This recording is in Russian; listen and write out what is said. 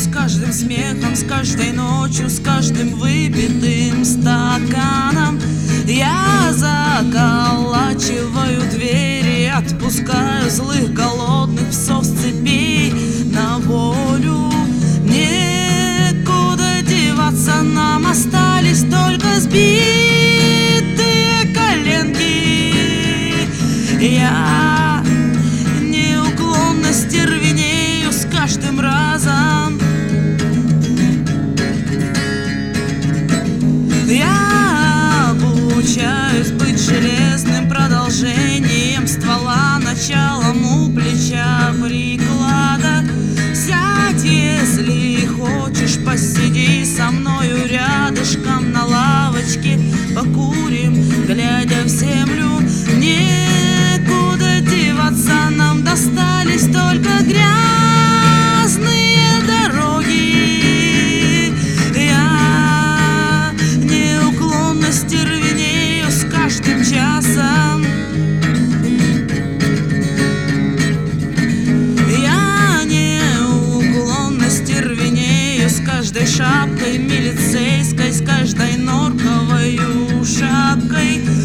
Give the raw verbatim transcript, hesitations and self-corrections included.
с каждым смехом, с каждой ночью, с каждым выпитым стаканом. Я заколачиваю двери, отпускаю злых голодных псов с цепей на волю. Некуда деваться, нам остались только сбитые коленки. Я неуклонно стервенею с каждым разом. Я обучаюсь быть железным продолжением ствола, началом у плеча приклада. Сядь, если хочешь, посиди со мною рядышком на лавочке, покурим, глядя в землю. Некуда деваться, нам достались только грязные дороги. Я неуклонно стервенею с каждым часом. Я неуклонно стервенею с каждой шапкой милицейской, с каждой норковой шапкой.